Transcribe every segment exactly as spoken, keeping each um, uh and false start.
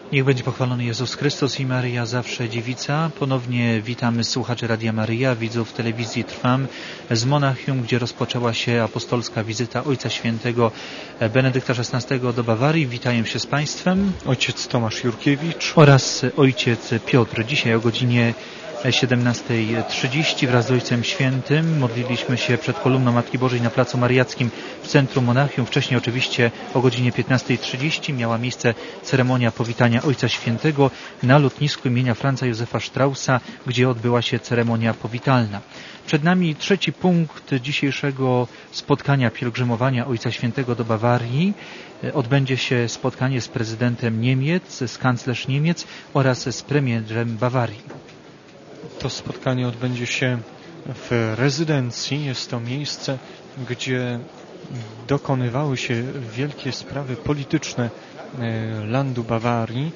Niech będzie pochwalony Jezus Chrystus i Maryja zawsze dziewica. Ponownie witamy słuchaczy Radia Maryja, widzów telewizji Trwam z Monachium, gdzie rozpoczęła się apostolska wizyta Ojca Świętego Benedykta szesnastego do Bawarii. Witają się z Państwem ojciec Tomasz Jurkiewicz oraz ojciec Piotr. Dzisiaj o godzinie siedemnasta trzydzieści wraz z Ojcem Świętym modliliśmy się przed kolumną Matki Bożej na Placu Mariackim w centrum Monachium. Wcześniej oczywiście o godzinie piętnasta trzydzieści miała miejsce ceremonia powitania Ojca Świętego na lotnisku imienia Franza Józefa Straussa, gdzie odbyła się ceremonia powitalna. Przed nami trzeci punkt dzisiejszego spotkania pielgrzymowania Ojca Świętego do Bawarii. Odbędzie się spotkanie z prezydentem Niemiec, z kanclerz Niemiec oraz z premierem Bawarii. To spotkanie odbędzie się w rezydencji. Jest to miejsce, gdzie dokonywały się wielkie sprawy polityczne landu Bawarii.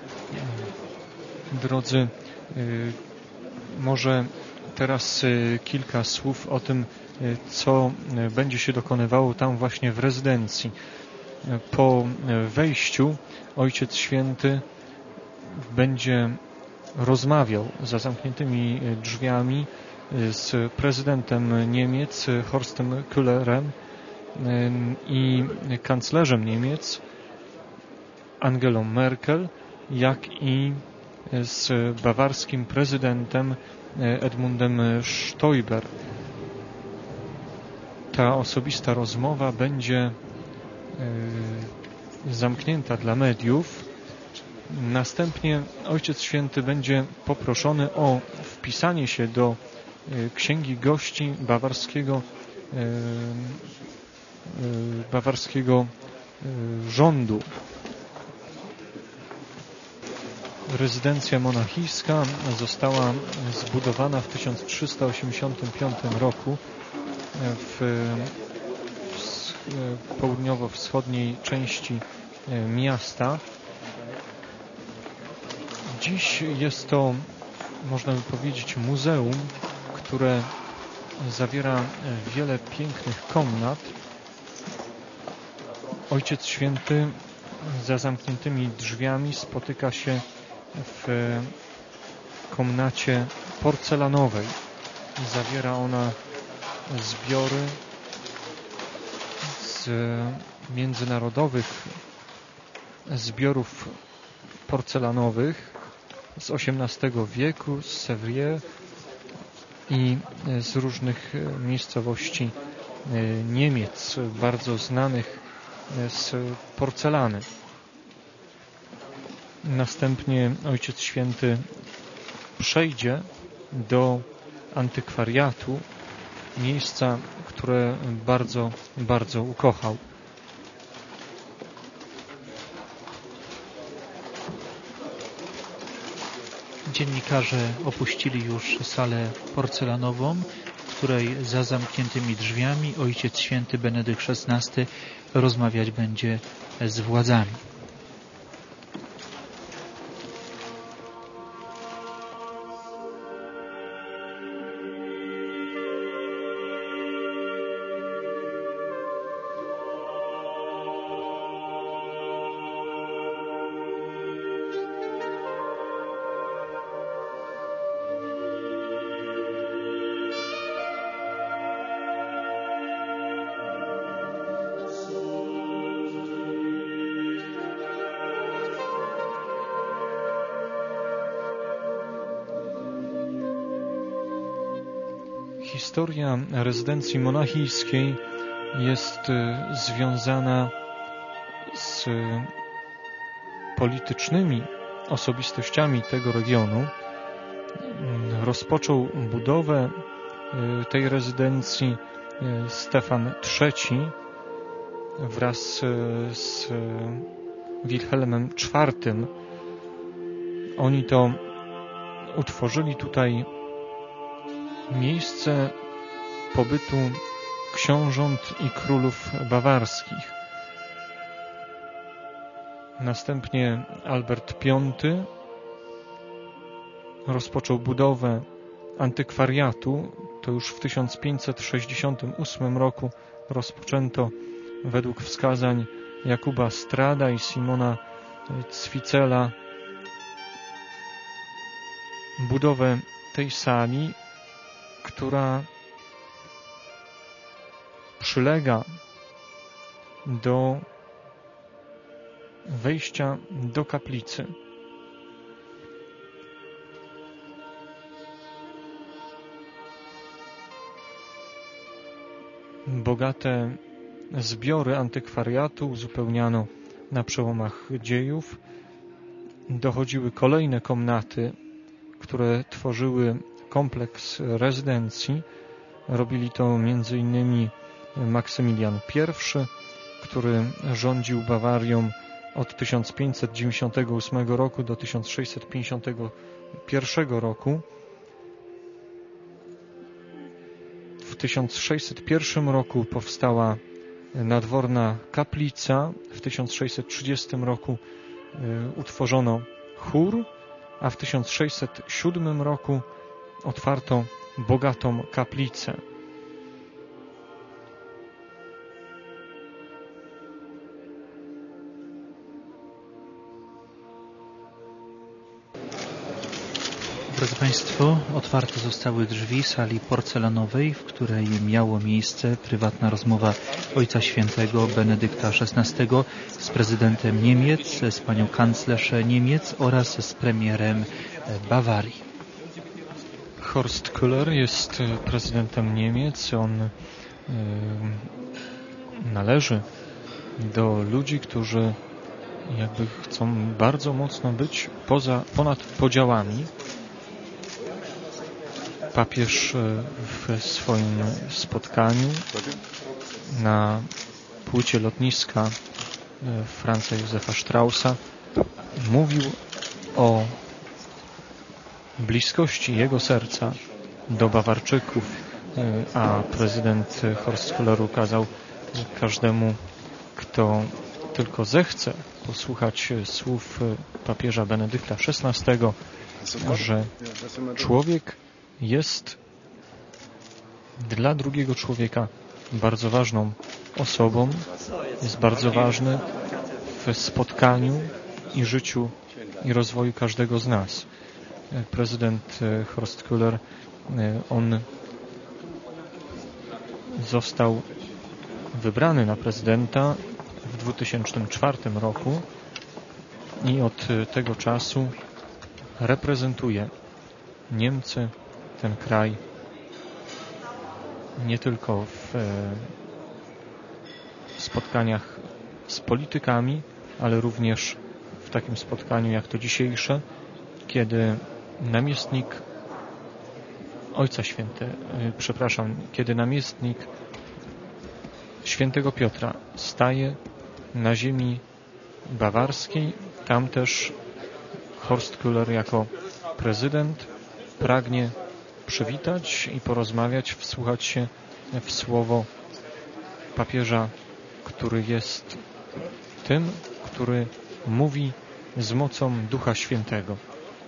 Drodzy, może teraz kilka słów o tym, co będzie się dokonywało tam właśnie w rezydencji. Po wejściu Ojciec Święty będzie rozmawiał za zamkniętymi drzwiami z prezydentem Niemiec Horstem Küllerem i kanclerzem Niemiec Angelą Merkel, jak i z bawarskim prezydentem Edmundem Stoiber. Ta osobista rozmowa będzie zamknięta dla mediów. Następnie Ojciec Święty będzie poproszony o wpisanie się do księgi gości bawarskiego, bawarskiego rządu. Rezydencja monachijska została zbudowana w tysiąc trzysta osiemdziesiątym piątym roku w południowo-wschodniej części miasta. Dziś jest to, można by powiedzieć, muzeum, które zawiera wiele pięknych komnat. Ojciec Święty za zamkniętymi drzwiami spotyka się w komnacie porcelanowej. Zawiera ona zbiory z międzynarodowych zbiorów porcelanowych z osiemnastego wieku, z Sèvres i z różnych miejscowości Niemiec, bardzo znanych z porcelany. Następnie Ojciec Święty przejdzie do antykwariatu, miejsca, które bardzo, bardzo ukochał. Dziennikarze opuścili już salę porcelanową, w której za zamkniętymi drzwiami Ojciec Święty Benedykt szesnasty rozmawiać będzie z władzami. Historia rezydencji monachijskiej jest związana z politycznymi osobistościami tego regionu. Rozpoczął budowę tej rezydencji Stefan trzeci wraz z Wilhelmem czwartym. Oni to utworzyli tutaj miejsce pobytu książąt i królów bawarskich. Następnie Albert piąty rozpoczął budowę antykwariatu. To już w tysiąc pięćset sześćdziesiątym ósmym roku rozpoczęto według wskazań Jakuba Strada i Simona Cwicela budowę tej sali, która przylega do wejścia do kaplicy. Bogate zbiory antykwariatu uzupełniano na przełomach dziejów. Dochodziły kolejne komnaty, które tworzyły kompleks rezydencji. Robili to między innymi Maksymilian I, który rządził Bawarią od tysiąc pięćset dziewięćdziesiątego ósmego roku do tysiąc sześćset pięćdziesiątego pierwszego roku. W tysiąc sześćset pierwszym roku powstała nadworna kaplica. W tysiąc sześćset trzydziestym roku utworzono chór, a w tysiąc sześćset siódmym roku otwarto bogatą kaplicę. Drodzy Państwo, otwarte zostały drzwi sali porcelanowej, w której miało miejsce prywatna rozmowa Ojca Świętego Benedykta szesnastego z prezydentem Niemiec, z panią kanclerz Niemiec oraz z premierem Bawarii. Horst Köhler jest prezydentem Niemiec. On y, należy do ludzi, którzy jakby chcą bardzo mocno być poza, ponad podziałami. Papież w swoim spotkaniu na płycie lotniska Franza Józefa Straussa mówił o bliskości jego serca do Bawarczyków, a prezydent Horst Köhler kazał każdemu, kto tylko zechce posłuchać słów papieża Benedykta szesnastego, że człowiek jest dla drugiego człowieka bardzo ważną osobą, jest bardzo ważny w spotkaniu i życiu i rozwoju każdego z nas. Prezydent Horst Köhler, on został wybrany na prezydenta w dwa tysiące czwartym roku i od tego czasu reprezentuje Niemcy, ten kraj, nie tylko w spotkaniach z politykami, ale również w takim spotkaniu jak to dzisiejsze, kiedy namiestnik Ojca Święty, przepraszam, kiedy namiestnik Świętego Piotra staje na ziemi bawarskiej, tam też Horst Köhler jako prezydent pragnie przywitać i porozmawiać, wsłuchać się w słowo papieża, który jest tym, który mówi z mocą Ducha Świętego.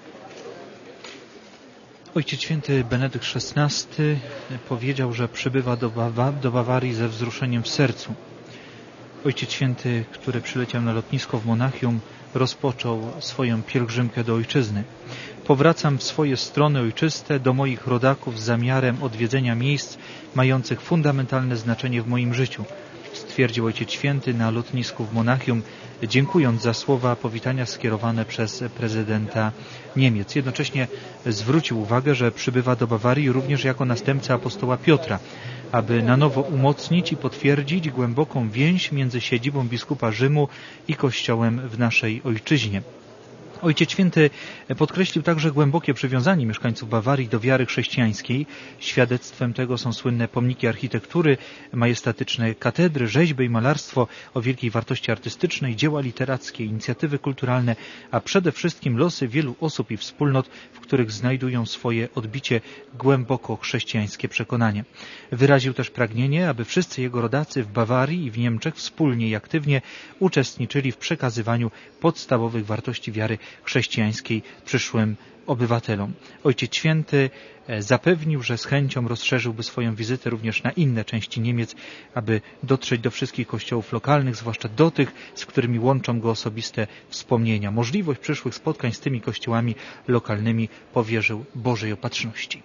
Ojciec Święty Benedykt szesnasty powiedział, że przybywa do, Bawa- do Bawarii ze wzruszeniem w sercu. Ojciec Święty, który przyleciał na lotnisko w Monachium, rozpoczął swoją pielgrzymkę do ojczyzny. Powracam w swoje strony ojczyste, do moich rodaków z zamiarem odwiedzenia miejsc mających fundamentalne znaczenie w moim życiu, stwierdził Ojciec Święty na lotnisku w Monachium, dziękując za słowa powitania skierowane przez prezydenta Niemiec. Jednocześnie zwrócił uwagę, że przybywa do Bawarii również jako następca apostoła Piotra, aby na nowo umocnić i potwierdzić głęboką więź między siedzibą biskupa Rzymu i Kościołem w naszej ojczyźnie. Ojciec Święty podkreślił także głębokie przywiązanie mieszkańców Bawarii do wiary chrześcijańskiej. Świadectwem tego są słynne pomniki architektury, majestatyczne katedry, rzeźby i malarstwo o wielkiej wartości artystycznej, dzieła literackie, inicjatywy kulturalne, a przede wszystkim losy wielu osób i wspólnot, w których znajdują swoje odbicie głęboko chrześcijańskie przekonanie. Wyraził też pragnienie, aby wszyscy jego rodacy w Bawarii i w Niemczech wspólnie i aktywnie uczestniczyli w przekazywaniu podstawowych wartości wiary chrześcijańskiej przyszłym obywatelom. Ojciec Święty zapewnił, że z chęcią rozszerzyłby swoją wizytę również na inne części Niemiec, aby dotrzeć do wszystkich kościołów lokalnych, zwłaszcza do tych, z którymi łączą go osobiste wspomnienia. Możliwość przyszłych spotkań z tymi kościołami lokalnymi powierzył Bożej Opatrzności.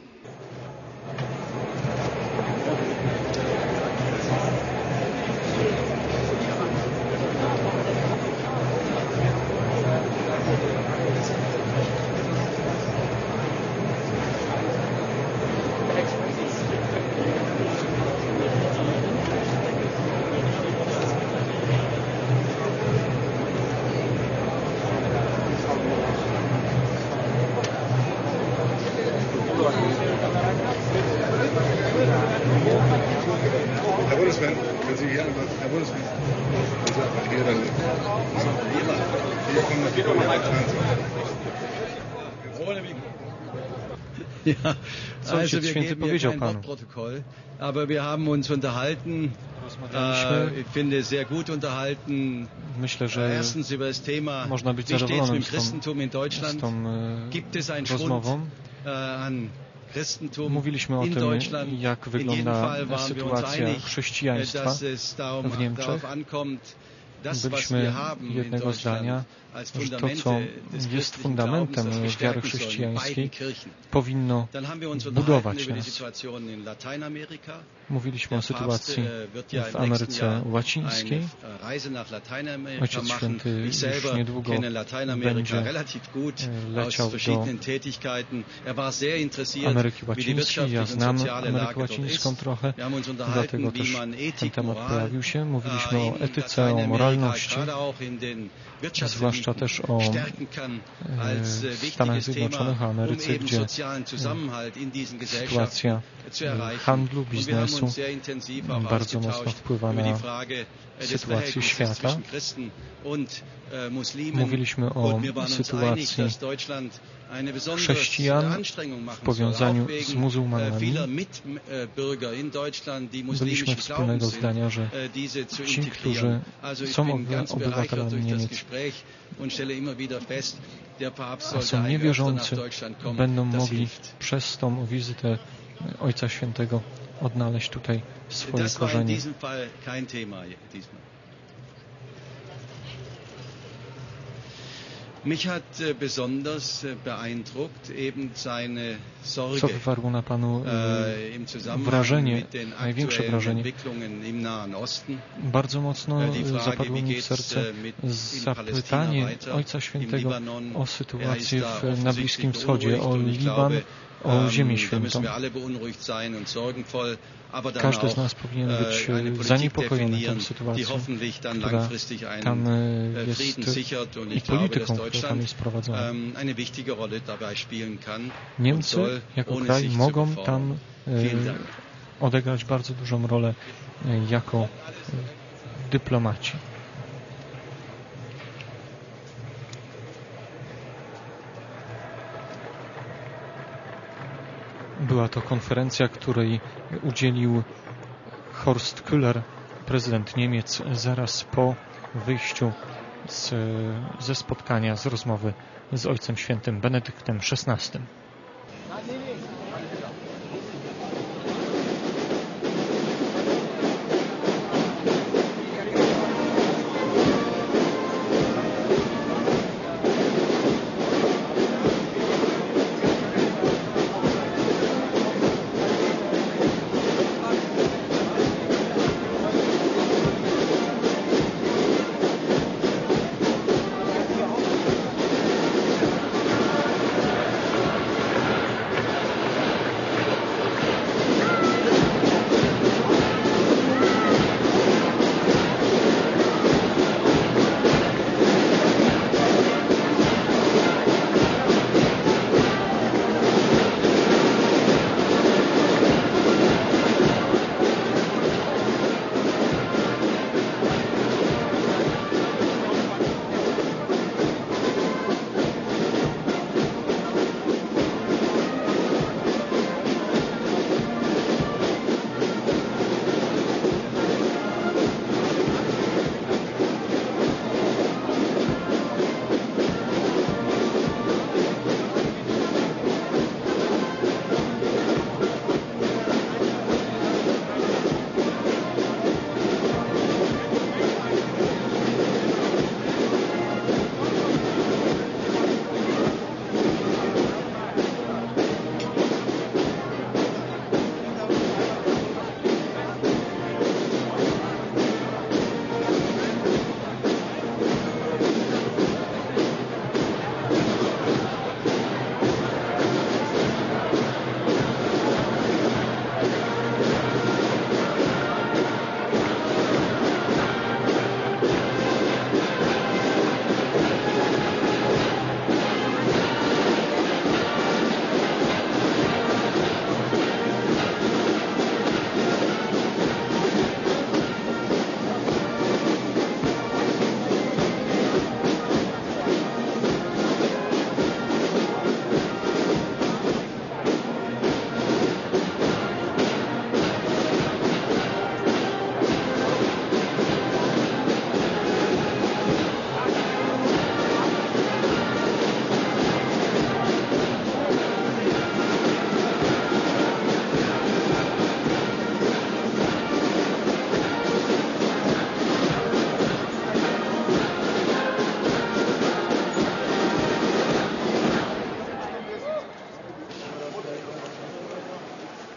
Ja, also wir geben hier kein Wortprotokoll, aber wir haben uns unterhalten, äh, ich finde sehr gut unterhalten. Myślę, że Erstens über das Thema, można być wie steht es mit zadowolonym dem z Christentum in tą, Deutschland? z tą Gibt es einen rozmową. Schwund äh, an Christentum Mówiliśmy o in tym, Deutschland? jak In jedem wygląda Fall waren wir uns sytuacja einig, chrześcijaństwa dass es darum, w Niemczech. darauf ankommt, das, was Byliśmy wir haben in jednego Deutschland zdania, als że to, Fundamente co des jest christlichen fundamentem Glaubens, das wir wiary stärken sollen in chrześcijańskiej, beiden Kirchen. powinno Dann haben wir uns budować unterhalten über die nas. Situation in Lateinamerika. Mówiliśmy o Der Papst sytuacji äh, wird ja w im nächsten Ameryce Jahr Łacińskiej. eine Reise nach Lateinamerika Ojciec machen. Święty Ich już selber niedługo kenne Lateinamerika będzie relativ gut aus leciał verschiedenen do Tätigkeiten. Er war sehr interessiert, Ameryki wie die Łacińskiej. Ja wirtschaftliche und znam soziale Amerykę Lage dort Łacińską ist. trochę, Wir haben uns dlatego unterhalten, też wie man ten Ethik, temat Moral pojawił się. Mówiliśmy äh, o in etyce, o Lateinamerika, moralności, gerade auch in den zwłaszcza też o stärken kann als äh, w Stanach wichtiges Zjednoczonych, Thema, um Ameryce, eben gdzie sozialen Zusammenhalt in diesen Gesellschaften sytuacja zu erreichen. handlu, Und wir haben biznesu uns sehr intensiv auch bardzo mocno ausgetauscht wpływa über die na Frage des sytuację Verhältnisses świata. zwischen Christen und äh, Muslimen. Mówiliśmy o Und wir waren uns einig, sytuacji dass Deutschland eine besondere chrześcijan Anstrengung w machen soll, powiązaniu auch z wegen muzułmanami. vieler Mitbürger in Deutschland, die Byliśmy muslimischen wspólnego Glaubens sind, zdania, że äh, diese zu ci, integrieren. którzy Also ich są bin ganz bereichert obywatelami durch das Niemiec, Gespräch und stelle immer wieder fest, der Papst a sollte są eigentlich öfter nach niewierzący, Deutschland kommen. będą Das mogli hilft. przez tą wizytę Ojca Świętego odnaleźć tutaj swoje Das war in korzenie. diesem Fall kein Thema diesmal. Mich hat äh, besonders äh, beeindruckt eben seine Sorge Co wywarło na Panu äh, im Zusammenhang wrażenie, mit den największe aktuellen wrażenie? Entwicklungen im Nahen Osten. Bardzo mocno Äh, die Frage, zapadło wie mi w geht's serce äh, mit in zapytanie Palästina weiter, Ojca im Świętego Libanon. o Er ist sytuację da w, na offensichtlich Bliskim Wschodzie, beunruhigt o und ich Liban, glaube, o ähm, Ziemię da Świętą. müssen wir alle beunruhigt sein und sorgenvoll, aber dann Każdy z auch nas powinien być äh, eine Politik zaniepokojony tą definieren, die sytuacją, hoffentlich dann która langfristig tam einen e, äh, jest Frieden sichert und i ich glaube, dass polityką, która tam Deutschland jest prowadzona. ähm, eine wichtige Rolle dabei spielen kann und Niemcy soll, jako ohne kraj sich zu mogą befordern. tam e, Vielen Dank. odegrać bardzo dużą rolę e, jako e, dyplomaci. Była to konferencja, której udzielił Horst Köhler, prezydent Niemiec, zaraz po wyjściu z, ze spotkania, z rozmowy z Ojcem Świętym Benedyktem szesnastym.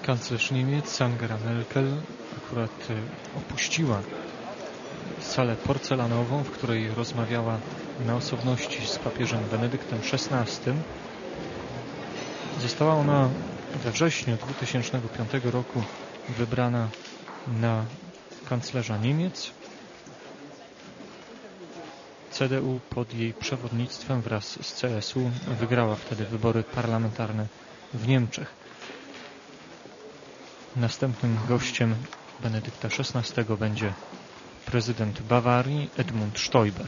kanclerz Niemiec Angela Merkel akurat opuściła salę porcelanową, w której rozmawiała na osobności z papieżem Benedyktem szesnastym. Została ona we wrześniu dwa tysiące piątego roku wybrana na kanclerza Niemiec. C D U pod jej przewodnictwem wraz z C S U wygrała wtedy wybory parlamentarne w Niemczech. Następnym gościem Benedykta szesnastego będzie prezydent Bawarii Edmund Stoiber.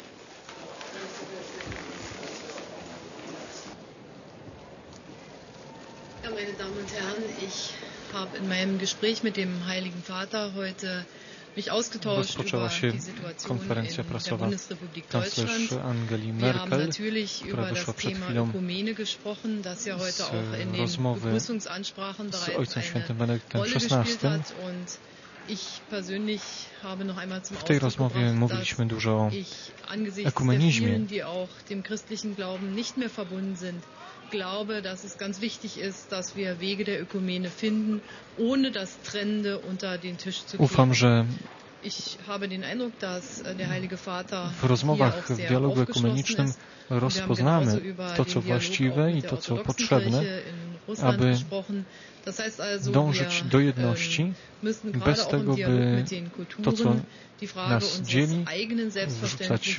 Ja, meine Damen und Herren, ich habe in meinem Gespräch mit dem Heiligen Vater heute mich ausgetauscht über die Situation in der Bundesrepublik Deutschland. Wir haben natürlich über das Thema Ökumene gesprochen, das ja heute auch in den Begrüßungsansprachen bereits eine Rolle gespielt hat. Und ich persönlich habe noch einmal zum Ausdruck gebracht, dass ich angesichts der vielen, die auch dem christlichen Glauben nicht mehr verbunden sind, glaube, dass es ganz wichtig ist, dass wir Wege der Ökumene finden, ohne das Trennende unter den Tisch zu kehren. Ich habe den Eindruck, dass der Heilige Vater w rozmowach w dialogu ekumenicznym rozpoznamy to, co właściwe i to, co potrzebne, aby dążyć do jedności, bez tego, by to, co nas dzieli, wrzucać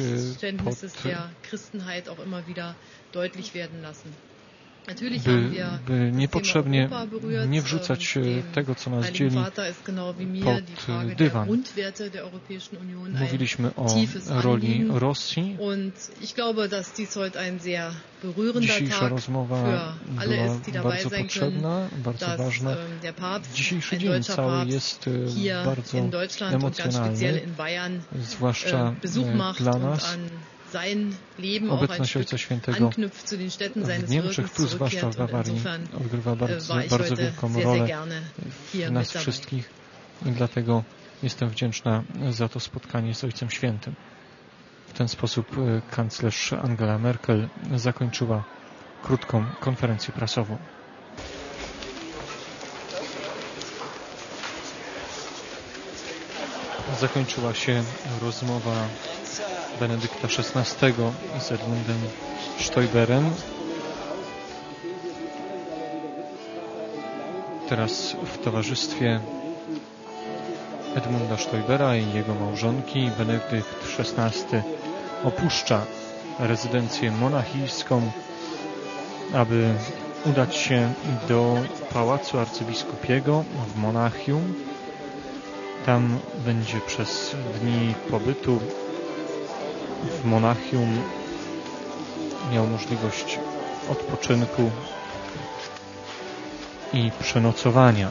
pod By, by niepotrzebnie nie wrzucać tego, co nas dzieli, pod dywan. Mówiliśmy o roli Rosji. Dzisiejsza rozmowa była bardzo potrzebna, bardzo ważna. Dzisiejszy dzień cały jest bardzo emocjonalny, zwłaszcza dla nas. Obecność Ojca Świętego w Niemczech, tu zwłaszcza w Bawarii, odgrywa bardzo, bardzo wielką rolę w nas wszystkich i dlatego jestem wdzięczna za to spotkanie z Ojcem Świętym. W ten sposób kanclerz Angela Merkel zakończyła krótką konferencję prasową. Zakończyła się rozmowa Benedykta szesnastego z Edmundem Stoiberem. Teraz w towarzystwie Edmunda Stoibera i jego małżonki Benedykt szesnasty opuszcza rezydencję monachijską, aby udać się do Pałacu Arcybiskupiego w Monachium. Tam będzie przez dni pobytu w Monachium miał możliwość odpoczynku i przenocowania.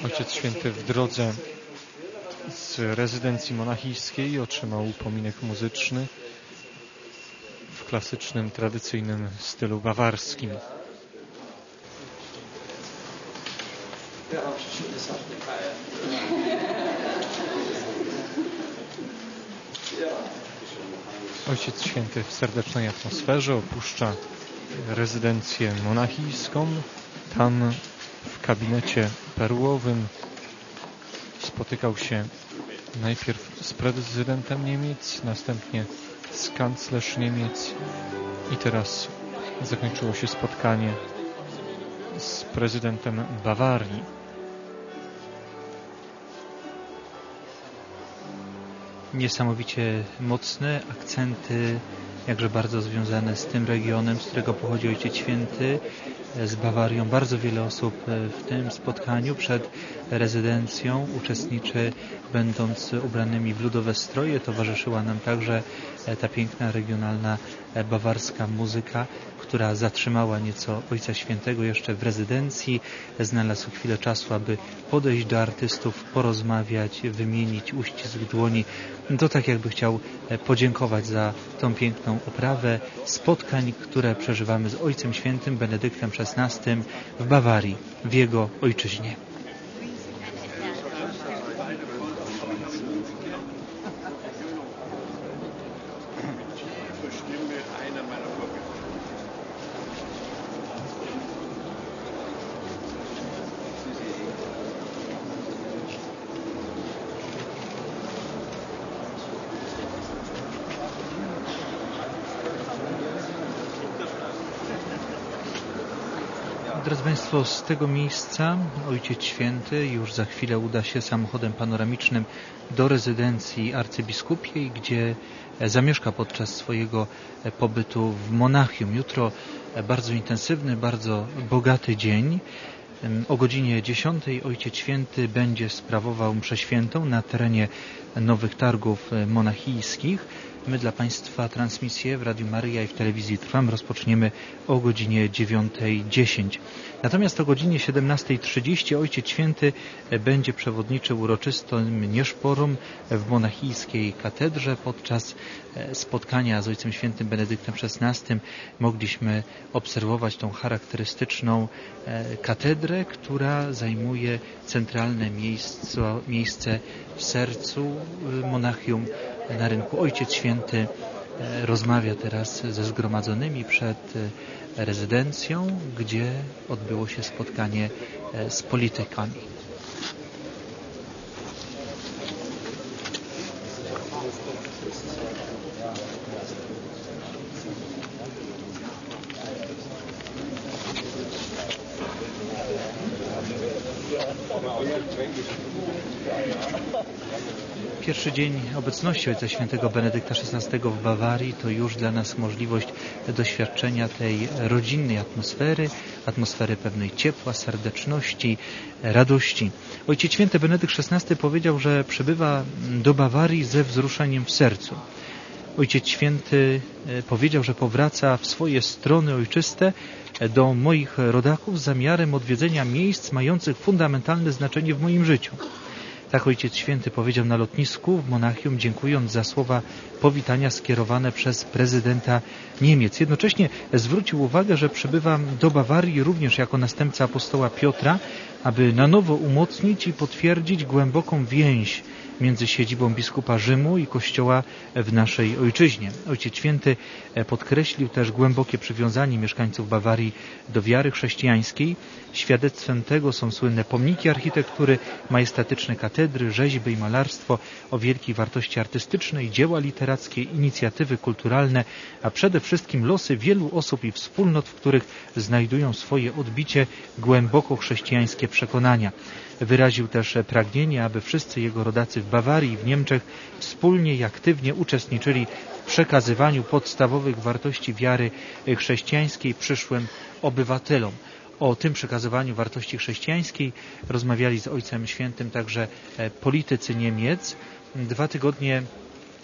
Ojciec Święty w drodze z rezydencji monachijskiej otrzymał upominek muzyczny w klasycznym, tradycyjnym stylu bawarskim. Ojciec Święty w serdecznej atmosferze opuszcza rezydencję monachijską. Tam w kabinecie perłowym spotykał się najpierw z prezydentem Niemiec, następnie z kanclerz Niemiec i teraz zakończyło się spotkanie z prezydentem Bawarii. Niesamowicie mocne akcenty, jakże bardzo związane z tym regionem, z którego pochodzi Ojciec Święty, z Bawarią. Bardzo wiele osób w tym spotkaniu przed rezydencją uczestniczy, będąc ubranymi w ludowe stroje. Towarzyszyła nam także ta piękna, regionalna, bawarska muzyka, która zatrzymała nieco Ojca Świętego jeszcze w rezydencji. Znalazł chwilę czasu, aby podejść do artystów, porozmawiać, wymienić uścisk dłoni. To tak jakby chciał podziękować za tą piękną oprawę spotkań, które przeżywamy z Ojcem Świętym Benedyktem szesnastym w Bawarii, w jego ojczyźnie. Drodzy Państwo, z tego miejsca Ojciec Święty już za chwilę uda się samochodem panoramicznym do rezydencji arcybiskupiej, gdzie zamieszka podczas swojego pobytu w Monachium. Jutro bardzo intensywny, bardzo bogaty dzień. O godzinie dziesiątej Ojciec Święty będzie sprawował mszę świętą na terenie Nowych Targów Monachijskich. My dla Państwa transmisję w Radiu Maryja i w telewizji Trwam rozpoczniemy o godzinie dziewiątej dziesięć. Natomiast o godzinie siedemnastej trzydzieści Ojciec Święty będzie przewodniczył uroczystym nieszporom w monachijskiej katedrze. Podczas spotkania z Ojcem Świętym Benedyktem szesnastym mogliśmy obserwować tą charakterystyczną katedrę, która zajmuje centralne miejsce, miejsce w sercu Monachium na rynku. Ojciec Święty rozmawia teraz ze zgromadzonymi przed rezydencją, gdzie odbyło się spotkanie z politykami. Pierwszy dzień obecności Ojca Świętego Benedykta szesnastego w Bawarii to już dla nas możliwość doświadczenia tej rodzinnej atmosfery, atmosfery pewnej ciepła, serdeczności, radości. Ojciec Święty Benedykt szesnasty powiedział, że przybywa do Bawarii ze wzruszeniem w sercu. Ojciec Święty powiedział, że powraca w swoje strony ojczyste do moich rodaków z zamiarem odwiedzenia miejsc mających fundamentalne znaczenie w moim życiu. Tak Ojciec Święty powiedział na lotnisku w Monachium, dziękując za słowa powitania skierowane przez prezydenta Niemiec. Jednocześnie zwrócił uwagę, że przybywa do Bawarii również jako następca apostoła Piotra, aby na nowo umocnić i potwierdzić głęboką więź między siedzibą biskupa Rzymu i Kościoła w naszej ojczyźnie. Ojciec Święty podkreślił też głębokie przywiązanie mieszkańców Bawarii do wiary chrześcijańskiej. Świadectwem tego są słynne pomniki architektury, majestatyczne katedry, rzeźby i malarstwo o wielkiej wartości artystycznej, dzieła literackie, inicjatywy kulturalne, a przede wszystkim losy wielu osób i wspólnot, w których znajdują swoje odbicie głęboko chrześcijańskie przekonania. Wyraził też pragnienie, aby wszyscy jego rodacy w Bawarii i w Niemczech wspólnie i aktywnie uczestniczyli w przekazywaniu podstawowych wartości wiary chrześcijańskiej przyszłym obywatelom. O tym przekazywaniu wartości chrześcijańskiej rozmawiali z Ojcem Świętym także politycy Niemiec. Dwa tygodnie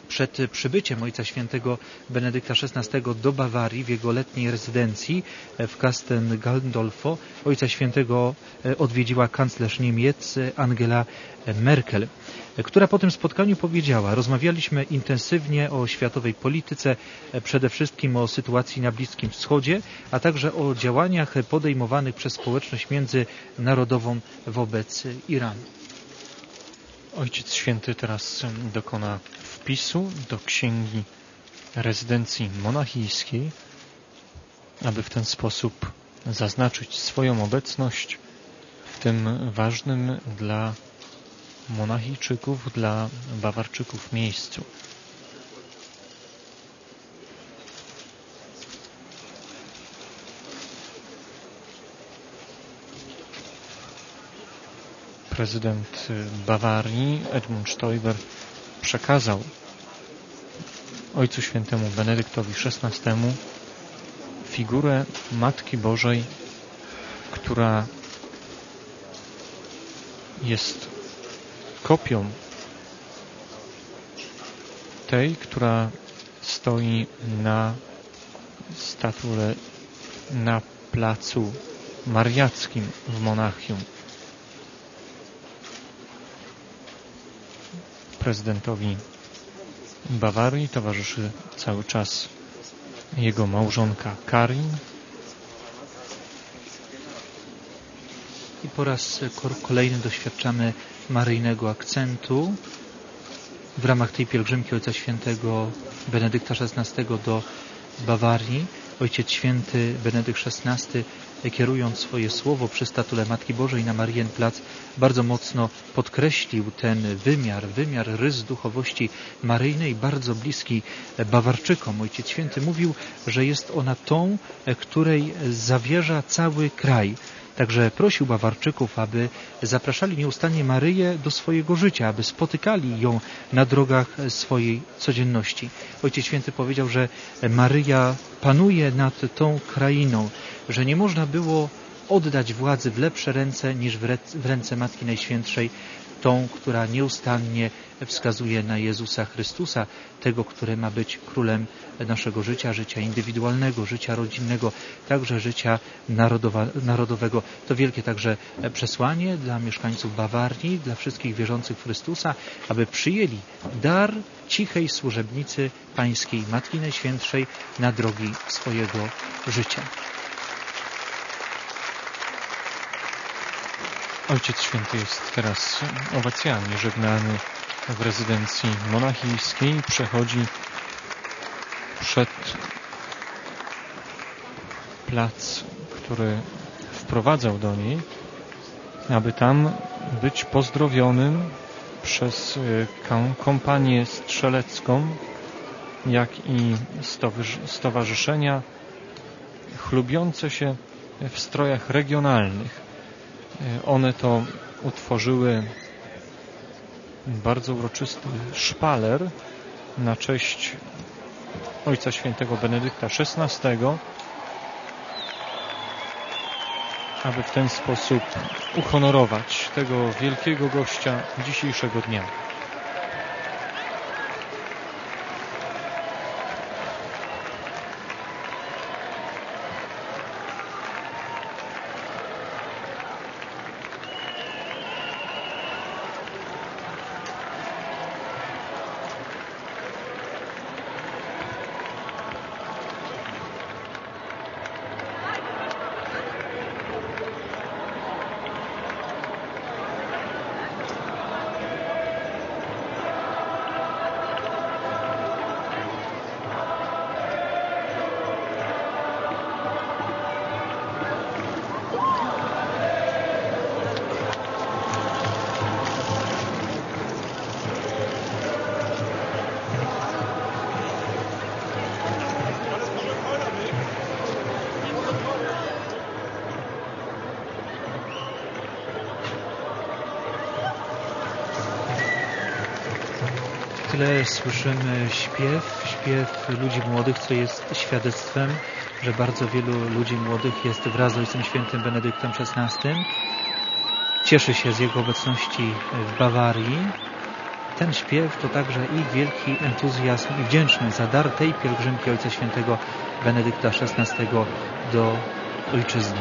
Przed przybyciem Ojca Świętego Benedykta szesnastego do Bawarii w jego letniej rezydencji w Kasten Gandolfo Ojca Świętego odwiedziła kanclerz Niemiec Angela Merkel, która po tym spotkaniu powiedziała: rozmawialiśmy intensywnie o światowej polityce, przede wszystkim o sytuacji na Bliskim Wschodzie, a także o działaniach podejmowanych przez społeczność międzynarodową wobec Iranu. Ojciec Święty teraz dokona wpisu do księgi rezydencji monachijskiej, aby w ten sposób zaznaczyć swoją obecność w tym ważnym dla monachijczyków, dla Bawarczyków miejscu. Prezydent Bawarii Edmund Stoiber przekazał Ojcu Świętemu Benedyktowi szesnastemu figurę Matki Bożej, która jest kopią tej, która stoi na statule na placu Mariackim w Monachium. Prezydentowi Bawarii towarzyszy cały czas jego małżonka Karin. I po raz kolejny doświadczamy maryjnego akcentu w ramach tej pielgrzymki Ojca Świętego Benedykta szesnastego do Bawarii. Ojciec Święty Benedykt szesnasty, kierując swoje słowo przy statule Matki Bożej na Marienplatz, bardzo mocno podkreślił ten wymiar, wymiar rys duchowości maryjnej, bardzo bliski Bawarczykom. Ojciec Święty mówił, że jest ona tą, której zawierza cały kraj. Także prosił Bawarczyków, aby zapraszali nieustannie Maryję do swojego życia, aby spotykali ją na drogach swojej codzienności. Ojciec Święty powiedział, że Maryja panuje nad tą krainą, że nie można było oddać władzy w lepsze ręce niż w ręce Matki Najświętszej, tą, która nieustannie wskazuje na Jezusa Chrystusa, tego, który ma być królem naszego życia, życia indywidualnego, życia rodzinnego, także życia narodowa, narodowego. To wielkie także przesłanie dla mieszkańców Bawarii, dla wszystkich wierzących w Chrystusa, aby przyjęli dar cichej służebnicy pańskiej, Matki Najświętszej, na drogi swojego życia. Ojciec Święty jest teraz owacjami żegnany w rezydencji monachijskiej. Przechodzi przed plac, który wprowadzał do niej, aby tam być pozdrowionym przez kompanię strzelecką, jak i stowarzyszenia chlubiące się w strojach regionalnych. One to utworzyły bardzo uroczysty szpaler na cześć Ojca Świętego Benedykta szesnastego, aby w ten sposób uhonorować tego wielkiego gościa dzisiejszego dnia. Tyle słyszymy śpiew, śpiew ludzi młodych, co jest świadectwem, że bardzo wielu ludzi młodych jest wraz z Ojcem Świętym Benedyktem szesnastym. Cieszy się z jego obecności w Bawarii. ten śpiew to także i wielki entuzjazm i wdzięczność za dar tej pielgrzymki Ojca Świętego Benedykta szesnastego do Ojczyzny.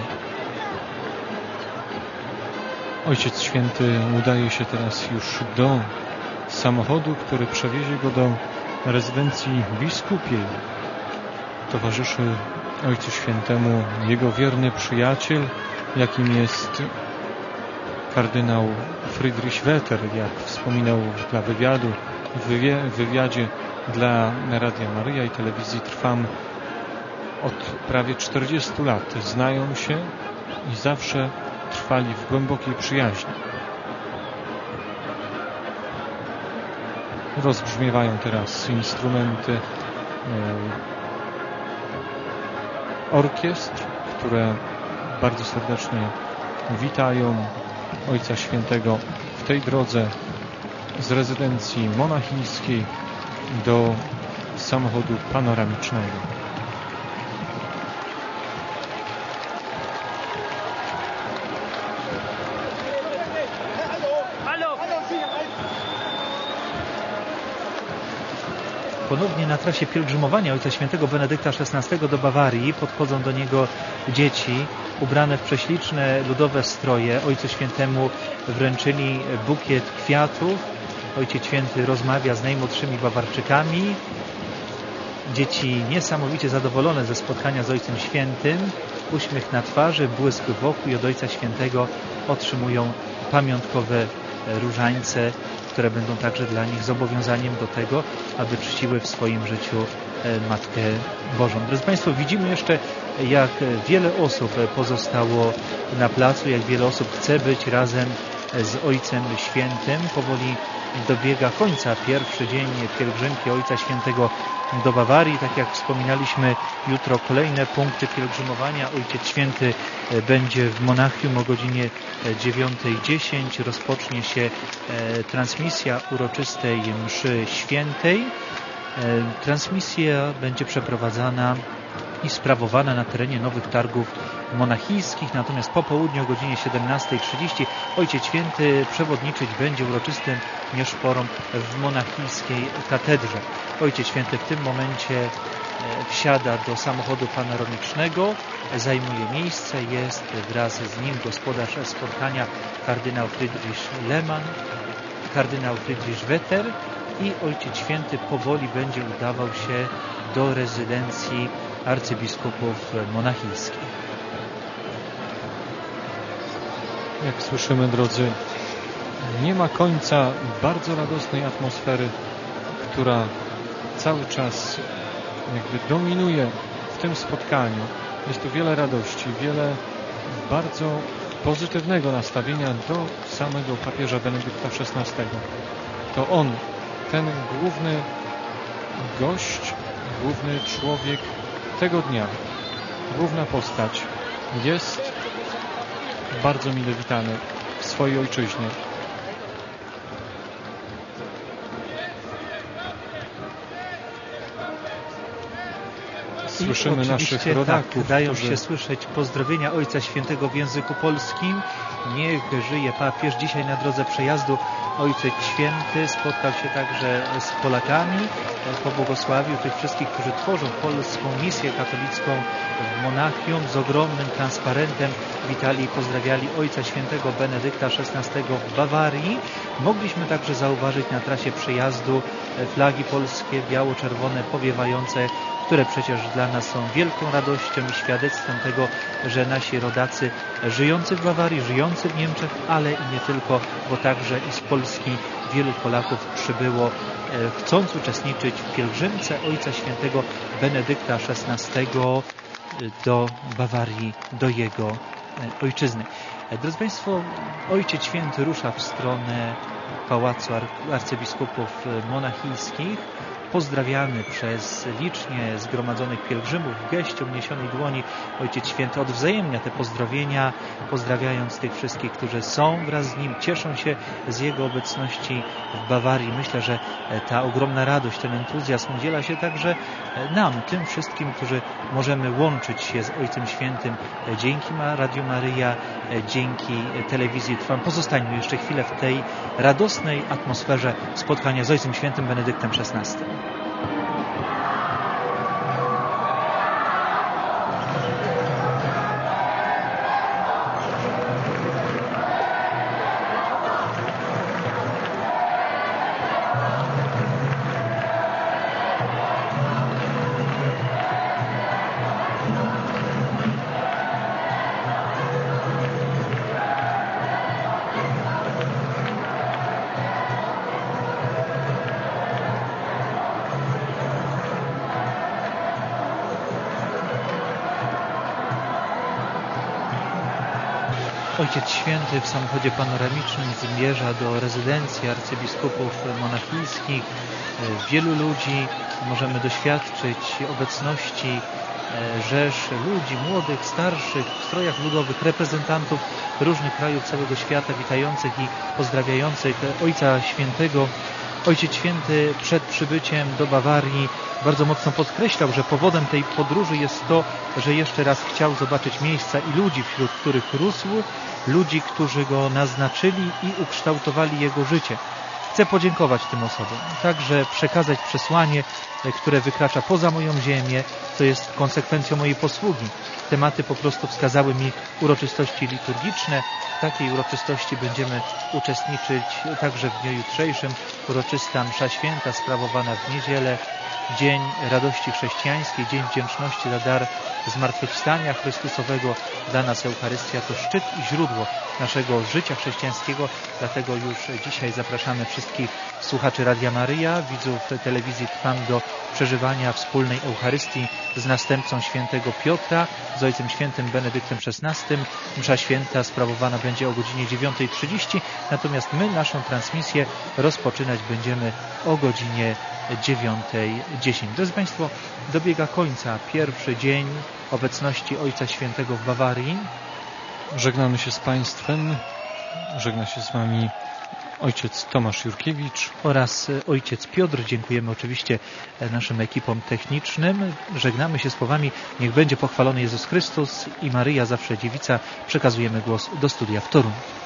Ojciec Święty udaje się teraz już do samochodu, który przewiezie go do rezydencji biskupiej. Towarzyszy Ojcu Świętemu jego wierny przyjaciel, jakim jest kardynał Friedrich Wetter, jak wspominał dla wywiadu, w wywi- wywiadzie dla Radia Maryja i telewizji Trwam. Od prawie czterdziestu lat znają się i zawsze trwali w głębokiej przyjaźni. Rozbrzmiewają teraz instrumenty orkiestr, które bardzo serdecznie witają Ojca Świętego w tej drodze z rezydencji monachijskiej do samochodu panoramicznego. Ponownie na trasie pielgrzymowania Ojca Świętego Benedykta szesnastego do Bawarii podchodzą do niego dzieci ubrane w prześliczne ludowe stroje. Ojcu Świętemu wręczyli bukiet kwiatów. Ojciec Święty rozmawia z najmłodszymi Bawarczykami. Dzieci niesamowicie zadowolone ze spotkania z Ojcem Świętym. Uśmiech na twarzy, błysk w oku i od Ojca Świętego otrzymują pamiątkowe różańce, które będą także dla nich zobowiązaniem do tego, aby czciły w swoim życiu Matkę Bożą. Drodzy Państwo, widzimy jeszcze, jak wiele osób pozostało na placu, jak wiele osób chce być razem z Ojcem Świętym. Powoli dobiega końca pierwszy dzień pielgrzymki Ojca Świętego do Bawarii. Tak jak wspominaliśmy, jutro kolejne punkty pielgrzymowania. Ojciec Święty będzie w Monachium o godzinie dziewiątej dziesięć. Rozpocznie się transmisja uroczystej mszy świętej. Transmisja będzie przeprowadzana i sprawowana na terenie Nowych Targów Monachijskich. Natomiast po południu o godzinie siedemnastej trzydzieści Ojciec Święty przewodniczyć będzie uroczystym nieszporom w monachijskiej katedrze. Ojciec Święty w tym momencie wsiada do samochodu panoramicznego, zajmuje miejsce, jest wraz z nim gospodarz spotkania kardynał Friedrich Lehmann, kardynał Friedrich Wetter i Ojciec Święty powoli będzie udawał się do rezydencji arcybiskupów monachijskich. Jak słyszymy, drodzy, nie ma końca bardzo radosnej atmosfery, która cały czas jakby dominuje w tym spotkaniu. Jest tu wiele radości, wiele bardzo pozytywnego nastawienia do samego papieża Benedykta szesnastego. To on, ten główny gość, główny człowiek tego dnia, główna postać, jest bardzo mile witany w swojej ojczyźnie. Słyszymy naszych rodaków, tak, dają którzy... się słyszeć pozdrowienia Ojca Świętego w języku polskim. Niech żyje papież. Dzisiaj na drodze przejazdu Ojciec Święty spotkał się także z Polakami, pobłogosławił tych wszystkich, którzy tworzą polską misję katolicką w Monachium. Z ogromnym transparentem witali i pozdrawiali Ojca Świętego Benedykta szesnastego w Bawarii. Mogliśmy także zauważyć na trasie przejazdu flagi polskie, biało-czerwone, powiewające, które przecież dla nas są wielką radością i świadectwem tego, że nasi rodacy żyjący w Bawarii, żyjący w Niemczech, ale i nie tylko, bo także i z Polski wielu Polaków przybyło, chcąc uczestniczyć w pielgrzymce Ojca Świętego Benedykta szesnastego do Bawarii, do jego ojczyzny. Drodzy Państwo, Ojciec Święty rusza w stronę Pałacu Arcybiskupów Monachijskich. pozdrawiany przez licznie zgromadzonych pielgrzymów w geście uniesionej dłoni. Ojciec Święty odwzajemnia te pozdrowienia, pozdrawiając tych wszystkich, którzy są wraz z Nim, cieszą się z Jego obecności w Bawarii. Myślę, że ta ogromna radość, ten entuzjazm udziela się także nam, tym wszystkim, którzy możemy łączyć się z Ojcem Świętym dzięki Radiu Maryja, dzięki telewizji Trwam. Pozostańmy jeszcze chwilę w tej radosnej atmosferze spotkania z Ojcem Świętym Benedyktem szesnastym. Ojciec Święty w samochodzie panoramicznym zmierza do rezydencji arcybiskupów monachijskich. Wielu ludzi możemy doświadczyć obecności rzesz ludzi, młodych, starszych, w strojach ludowych, reprezentantów różnych krajów całego świata, witających i pozdrawiających Ojca Świętego. Ojciec Święty przed przybyciem do Bawarii bardzo mocno podkreślał, że powodem tej podróży jest to, że jeszcze raz chciał zobaczyć miejsca i ludzi, wśród których rósł, ludzi, którzy go naznaczyli i ukształtowali jego życie. Chcę podziękować tym osobom, także przekazać przesłanie, które wykracza poza moją ziemię, co jest konsekwencją mojej posługi. Tematy po prostu wskazały mi uroczystości liturgiczne. W takiej uroczystości będziemy uczestniczyć także w dniu jutrzejszym. Uroczysta msza święta sprawowana w niedzielę, Dzień Radości Chrześcijańskiej, Dzień Wdzięczności za dar Zmartwychwstania Chrystusowego. Dla nas Eucharystia to szczyt i źródło naszego życia chrześcijańskiego, dlatego już dzisiaj zapraszamy wszystkich słuchaczy Radia Maryja, widzów telewizji Trwam do przeżywania wspólnej Eucharystii z następcą świętego Piotra, z Ojcem Świętym Benedyktem szesnastym. Msza święta sprawowana będzie o godzinie dziewiątej trzydzieści, natomiast my naszą transmisję rozpoczynać będziemy o godzinie dziewiątej dziesięć. Drodzy Państwo, dobiega końca pierwszy dzień obecności Ojca Świętego w Bawarii. Żegnamy się z Państwem, żegna się z Wami ojciec Tomasz Jurkiewicz oraz ojciec Piotr. Dziękujemy oczywiście naszym ekipom technicznym. Żegnamy się słowami: niech będzie pochwalony Jezus Chrystus i Maryja zawsze dziewica. Przekazujemy głos do studia w Toruniu.